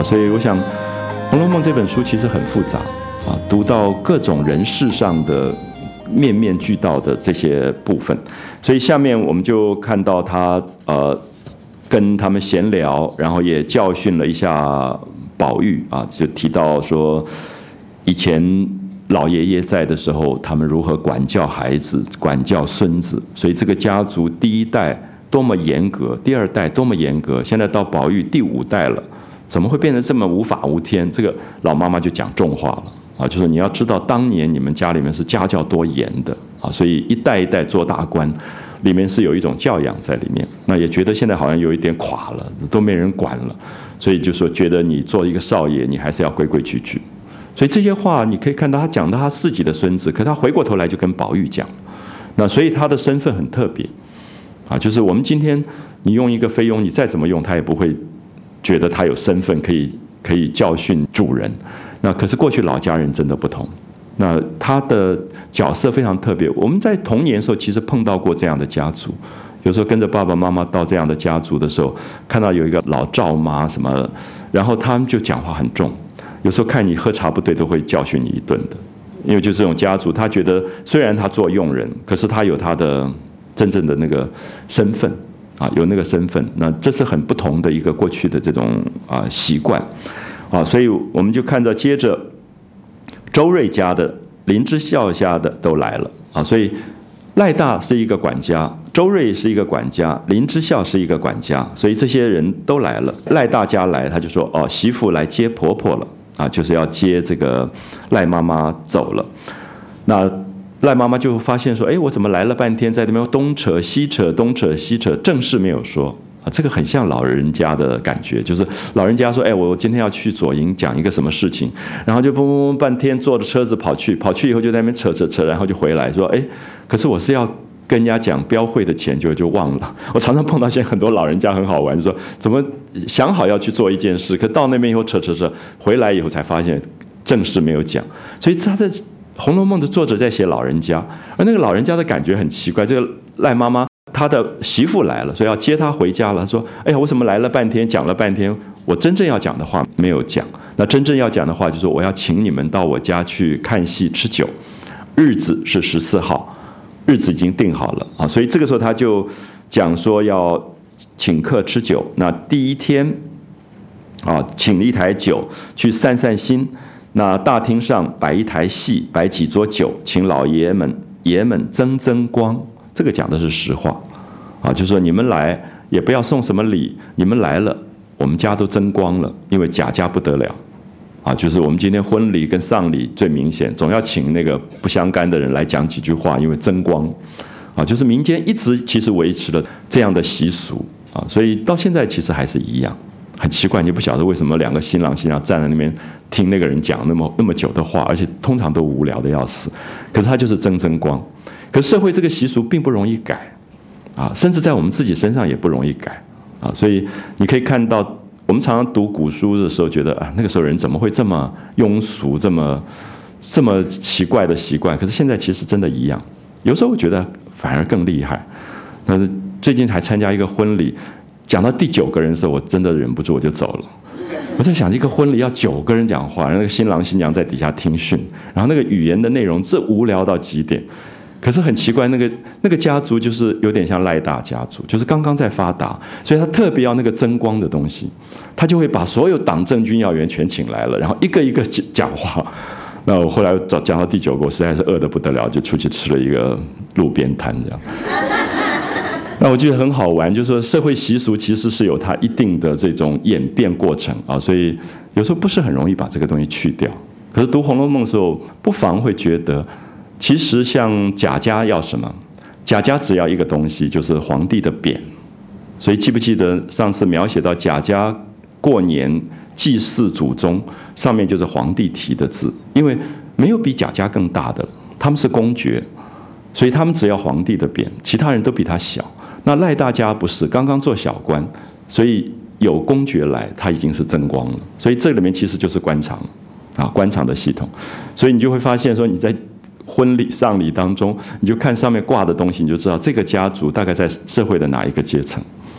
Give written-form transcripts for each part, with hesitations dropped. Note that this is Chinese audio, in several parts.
啊。所以我想，《红楼梦》这本书其实很复杂啊，读到各种人事上的面面俱到的这些部分。所以下面我们就看到他跟他们闲聊，然后也教训了一下宝玉啊，就提到说以前老爷爷在的时候，他们如何管教孩子、管教孙子。所以这个家族第一代多么严格，第二代多么严格，现在到宝玉第5代了，怎么会变成这么无法无天？这个老妈妈就讲重话了啊，就是你要知道当年你们家里面是家教多严的啊，所以一代一代做大官，里面是有一种教养在里面。那也觉得现在好像有一点垮了，都没人管了，所以就说觉得你做一个少爷，你还是要规规矩矩。所以这些话你可以看到他讲到他自己的孙子，可他回过头来就跟宝玉讲，那所以他的身份很特别啊，就是我们今天你用一个菲佣，你再怎么用，他也不会觉得他有身份可以教训主人。那可是过去老家人真的不同，那他的角色非常特别。我们在童年的时候其实碰到过这样的家族，有时候跟着爸爸妈妈到这样的家族的时候，看到有一个老赵妈什么，然后他们就讲话很重。有时候看你喝茶不对，都会教训你一顿的，因为就这种家族，他觉得虽然他做佣人，可是他有他的真正的那个身份啊，有那个身份，那这是很不同的一个过去的这种习惯啊，所以我们就看到接着周瑞家的、林之孝家的都来了啊，所以赖大是一个管家，周瑞是一个管家，林之孝是一个管家，所以这些人都来了。赖大家来，他就说哦，媳妇来接婆婆了。啊，就是要接这个赖妈妈走了，那赖妈妈就发现说，哎，我怎么来了半天，在那边东扯西扯，东扯西扯，正事没有说啊，这个很像老人家的感觉，就是老人家说，哎，我今天要去左营讲一个什么事情，然后就蹦蹦蹦半天坐着车子跑去以后就在那边扯，然后就回来说，哎，可是我是要跟人家讲标会的钱就忘了。我常常碰到现在很多老人家很好玩，说怎么想好要去做一件事，可到那边以后扯，回来以后才发现正事没有讲。所以他的《红楼梦》的作者在写老人家，而那个老人家的感觉很奇怪。这个赖妈妈她的媳妇来了，所以要接她回家了。说：“哎呀，我怎么来了半天，讲了半天，我真正要讲的话没有讲。那真正要讲的话就是我要请你们到我家去看戏吃酒，日子是14号。”日子已经定好了啊，所以这个时候他就讲说要请客吃酒。那第一天啊，请了一台酒去散散心。那大厅上摆一台戏，摆几桌酒，请老爷们增光。这个讲的是实话啊，就是说你们来也不要送什么礼，你们来了，我们家都增光了，因为贾家不得了。啊，就是我们今天婚礼跟丧礼最明显，总要请那个不相干的人来讲几句话，因为增光。啊，就是民间一直其实维持了这样的习俗啊，所以到现在其实还是一样，很奇怪，你不晓得为什么2个新郎新娘站在那边听那个人讲那么久的话，而且通常都无聊的要死，可是他就是增光。可是社会这个习俗并不容易改啊，甚至在我们自己身上也不容易改啊，所以你可以看到。我们常常读古书的时候，觉得啊，那个时候人怎么会这么庸俗，这么奇怪的习惯？可是现在其实真的一样。有时候我觉得反而更厉害。但是最近还参加一个婚礼，讲到第9个人的时候，我真的忍不住我就走了。我在想，一个婚礼要9个人讲话，然后那个新郎新娘在底下听训，然后那个语言的内容这无聊到极点。可是很奇怪，那个家族就是有点像赖大家族，就是刚刚在发达，所以他特别要那个增光的东西，他就会把所有党政军要员全请来了，然后一个一个讲话。那我后来讲到第9个，我实在是饿得不得了，就出去吃了一个路边摊这样。那我觉得很好玩，就是说社会习俗其实是有它一定的这种演变过程啊，所以有时候不是很容易把这个东西去掉。可是读《红楼梦》的时候，不妨会觉得。其实像贾家要什么？贾家只要一个东西，就是皇帝的匾。所以记不记得上次描写到贾家过年祭祀祖宗，上面就是皇帝题的字，因为没有比贾家更大的了，他们是公爵，所以他们只要皇帝的匾，其他人都比他小。那赖大家不是刚刚做小官，所以有公爵来，他已经是增光了。所以这里面其实就是官场啊，官场的系统。所以你就会发现说你在婚礼、丧礼当中，你就看上面挂的东西，你就知道这个家族大概在社会的哪一个阶层，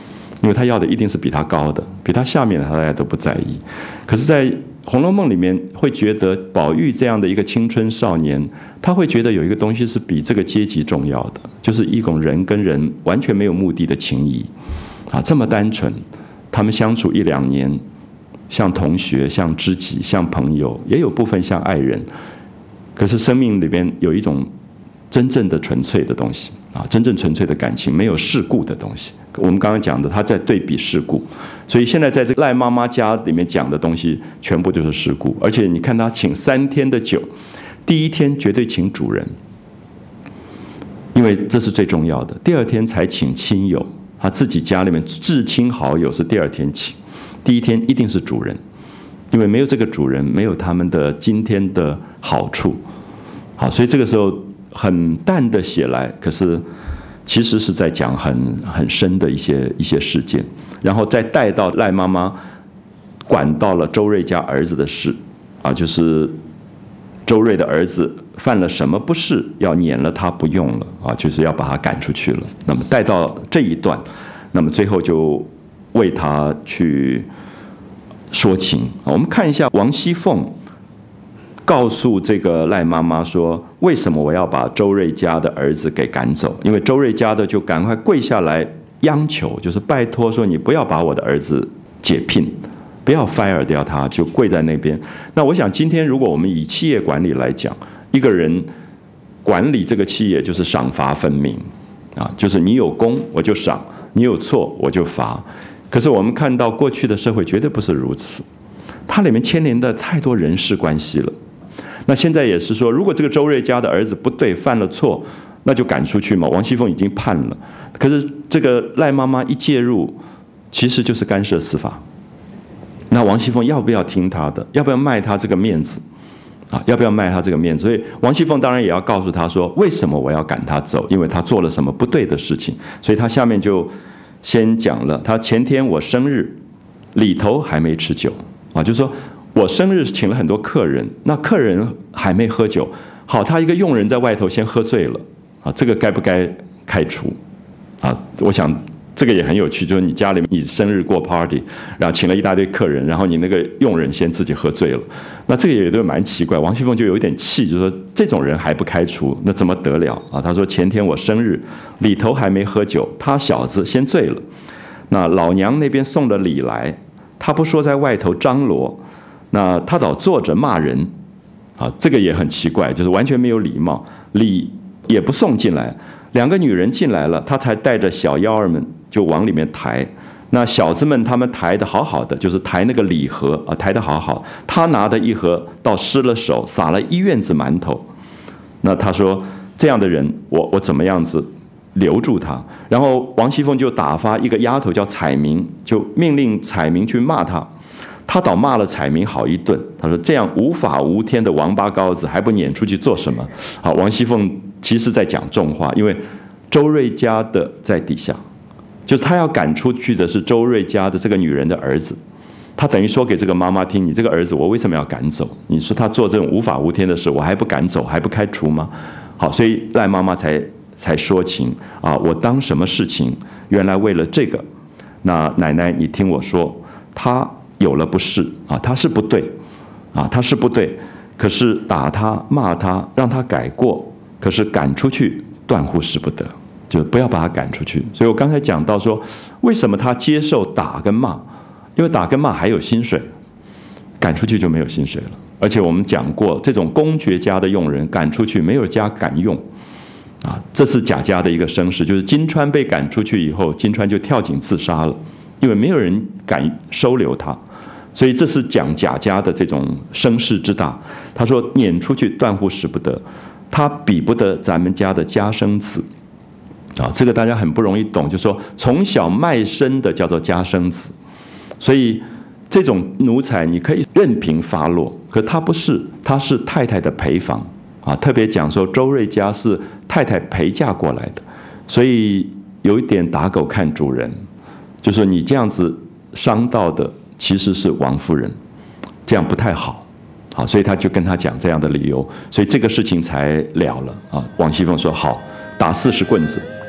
因为他要的一定是比他高的，比他下面的他大家都不在意。可是，在《红楼梦》里面会觉得宝玉这样的一个青春少年，他会觉得有一个东西是比这个阶级重要的，就是一种人跟人完全没有目的的情谊，这么单纯，他们相处1、2年，像同学、像知己、像朋友，也有部分像爱人。可是生命里边有一种真正的纯粹的东西真正纯粹的感情，没有世故的东西。我们刚刚讲的，他在对比世故，所以现在在这个赖妈妈家里面讲的东西，全部就是世故。而且你看他请3天的酒，第1天绝对请主人，因为这是最重要的。第2天才请亲友，他自己家里面至亲好友是第2天请，第1天一定是主人，因为没有这个主人，没有他们的今天的好处。好，所以这个时候很淡的写来，可是其实是在讲很深的一些事件，然后再带到赖妈妈管到了周瑞家儿子的事就是周瑞的儿子犯了什么不是，要撵了他不用了就是要把他赶出去了。那么带到这一段，那么最后就为他去说情。我们看一下王熙凤告诉这个赖妈妈说，为什么我要把周瑞家的儿子给赶走？因为周瑞家的就赶快跪下来央求，就是拜托说你不要把我的儿子解聘，不要 fire 掉他，就跪在那边。那我想今天如果我们以企业管理来讲，一个人管理这个企业就是赏罚分明就是你有功我就赏，你有错我就罚。可是我们看到过去的社会绝对不是如此，它里面牵连的太多人事关系了。那现在也是说，如果这个周瑞家的儿子不对，犯了错，那就赶出去嘛。王熙凤已经判了，可是这个赖妈妈一介入，其实就是干涉司法。那王熙凤要不要听他的？要不要卖他这个面子？要不要卖他这个面子？所以王熙凤当然也要告诉他说，为什么我要赶他走？因为他做了什么不对的事情。所以他下面就先讲了，他前天我生日，里头还没吃酒就是说我生日请了很多客人，那客人还没喝酒，好，他一个佣人在外头先喝醉了这个该不该开除我想这个也很有趣，就是你家里你生日过 party， 然后请了一大堆客人，然后你那个佣人先自己喝醉了，那这个也都蛮奇怪。王熙凤就有一点气，就说这种人还不开除，那怎么得了他说前天我生日，里头还没喝酒，他小子先醉了，那老娘那边送了礼来，他不说在外头张罗，那他早坐着骂人这个也很奇怪，就是完全没有礼貌，礼也不送进来。2个女人进来了，他才带着小妖儿们就往里面抬。那小子们他们抬得好好的，就是抬那个礼盒抬得好好。他拿的一盒倒湿了手，撒了1院子馒头。那他说这样的人，我怎么样子留住他？然后王熙凤就打发一个丫头叫彩明，就命令彩明去骂他。他倒骂了彩明好一顿。他说这样无法无天的王八羔子，还不撵出去做什么？王熙凤其实在讲重话，因为周瑞家的在底下，就是他要赶出去的是周瑞家的这个女人的儿子。他等于说给这个妈妈听，你这个儿子我为什么要赶走？你说他做这种无法无天的事，我还不赶走，还不开除吗？好，所以赖妈妈才说情我当什么事情？原来为了这个。那奶奶你听我说，他有了不是他是不对他是不对，可是打他骂他让他改过，可是赶出去断乎使不得，就不要把他赶出去。所以我刚才讲到说，为什么他接受打跟骂？因为打跟骂还有薪水，赶出去就没有薪水了。而且我们讲过，这种公爵家的佣人赶出去，没有家敢用这是贾家的一个声势，就是金钏被赶出去以后，金钏就跳井自杀了，因为没有人敢收留他。所以这是讲贾家的这种声势之大。他说撵出去断乎使不得，他比不得咱们家的家生子这个大家很不容易懂，就是说从小卖身的叫做家生子。所以这种奴才你可以任凭发落，可他不是，他是太太的陪房特别讲说周瑞家是太太陪嫁过来的，所以有一点打狗看主人，就是说你这样子伤到的其实是王夫人，这样不太好所以他就跟他讲这样的理由，所以这个事情才了了王熙凤说好，打40棍子。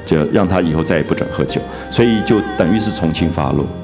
就让他以后再也不准喝酒，所以就等于是从轻发落。